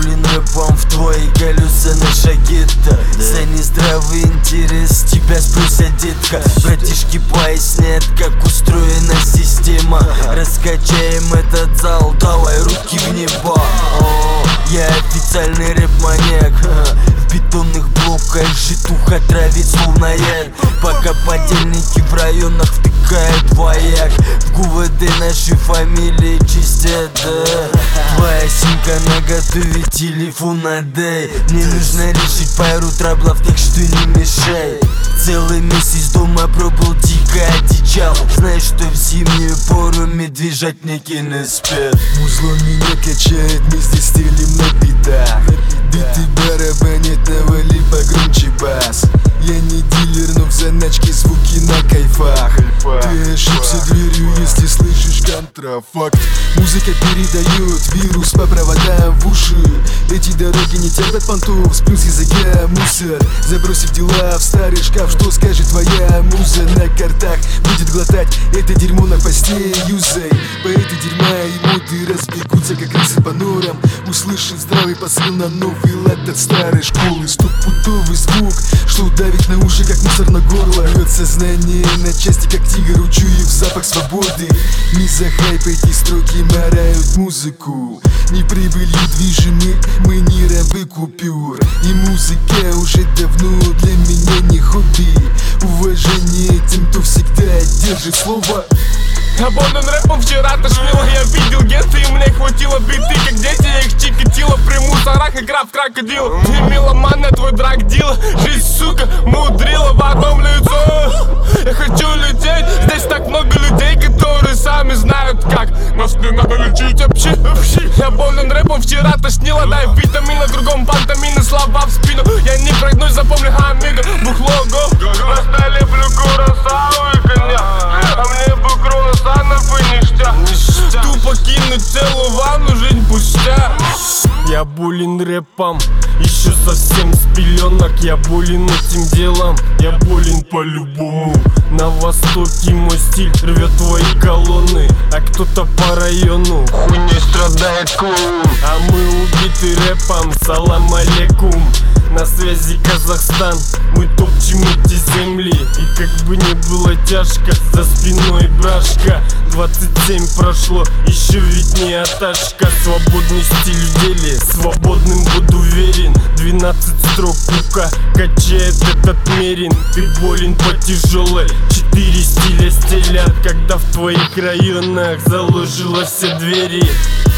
болен рэпом в твои галлюцины шаги-то. За нездравый интерес тебя спросят, детка. Братишки пояснят, как устроена система. Раскачаем этот зал, давай руки в небо. Я официальный рэп-маньяк. В бетонных блоках житуха травит словно яд. Пока подельники в районах втыкают вояк. В ГУВД наши фамилии чистят, да. Твоя симка наготове, телефон отдай. Мне нужно решить пару траблов, так что не мешай. Целый месяц дома пробыл, дико одичал. Знаешь, что в зимнюю пору медвежатники не спят. Музло меня качает, мы здесь стелим на битах. Биты барабанят, навали погромче бас. Я не дилер, но в заначке звуки на кайфах. Ты ошибся дверью, если слышишь контрафакт. Музыка передает вирус по проводам в уши. Эти дороги не терпят понтов, сплю с языка мусор. Забросив дела в старый шкаф, что скажет твоя муза? На картах будет глотать это дерьмо на посте юзай. Поэты дерьма и моды разбегутся, как крысы по норам. Услышав здравый посыл на новый лад от старой школы. Стопудовый звук, что давит на уши, как мусор на горло. Рвет сознание на части, как тигр, учуяв запах свободы. Не за хайп эти строки морают музыку. Не прибылью движимы, мы не рабы купюр. И музыка уже давно для меня не хобби. Уважение тем, кто всегда держит слово. Я болен рэпом, вчера тошнило. Я видел геты, и мне хватило биты, как дети. Я их чикатило при мусорах, игра в крокодил. Ты меломан, твой драгдил. Жизнь, сука, мудрила в одном лицо. Я хочу лететь, здесь так много людей, которые сами знают как. Нас не надо лечить вообще. Я болен рэпом, вчера тошнило. Дай витамин, на другом пантомины, слова в спину. Я не прогнусь, запомни, амиго. Бухло, го. Просто люблю курасау и коньяк. А мне бы круассанов и ништяк. Тупо кинуть целую ванну, жизнь пустяк. Я болен рэпом, еще совсем с пеленок. Я болен этим делом, я болен по-любому. На востоке мой стиль рвет твои колонны, а кто-то по району хуйней страдает клоун. А мы убиты рэпом, салам алейкум. На связи Казахстан, мы топчем эти земли. И как бы не было тяжко, за спиной брашка. 27 прошло, еще ведь не оташка. Свободный стиль в деле, свободным буду верен. 12 строк кука, качает этот мерин. Ты болен по тяжелой, 4 стиля стелят. Когда в твоих районах заложила все двери.